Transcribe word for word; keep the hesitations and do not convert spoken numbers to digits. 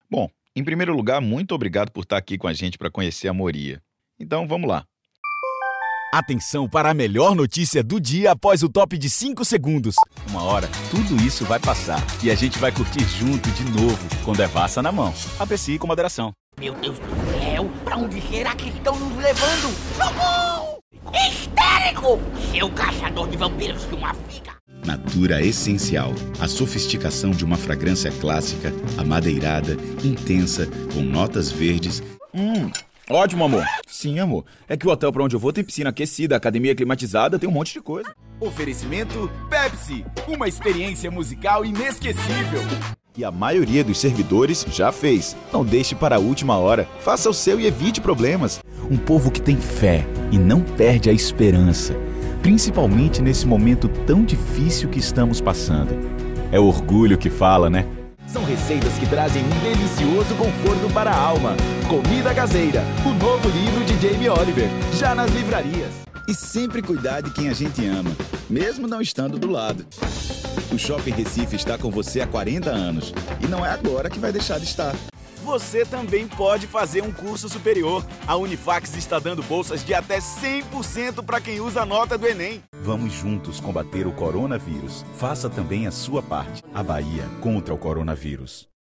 Bom, em primeiro lugar, muito obrigado por estar aqui com a gente para conhecer a Moria. Então, vamos lá. Atenção para a melhor notícia do dia após o top de cinco segundos. Uma hora, tudo isso vai passar e a gente vai curtir junto de novo, com Devassa na mão. Aprecie com moderação. Meu Deus do céu, pra onde será que estão nos levando? Socorro! Histérico! Seu caçador de vampiros que uma figa! Natura Essencial, a sofisticação de uma fragrância clássica, amadeirada, intensa, com notas verdes. Hum, ótimo, amor. Sim, amor. É que o hotel pra onde eu vou tem piscina aquecida, academia climatizada, tem um monte de coisa. Oferecimento Pepsi, uma experiência musical inesquecível. E a maioria dos servidores já fez. Não deixe para a última hora. Faça o seu e evite problemas. Um povo que tem fé e não perde a esperança, principalmente nesse momento tão difícil que estamos passando. É o orgulho que fala, né? São receitas que trazem um delicioso conforto para a alma. Comida Caseira, o novo livro de Jamie Oliver, já nas livrarias. E sempre cuidar de quem a gente ama, mesmo não estando do lado. O Shopping Recife está com você há quarenta anos e não é agora que vai deixar de estar. Você também pode fazer um curso superior. A Unifax está dando bolsas de até cem por cento para quem usa a nota do Enem. Vamos juntos combater o coronavírus. Faça também a sua parte. A Bahia contra o coronavírus.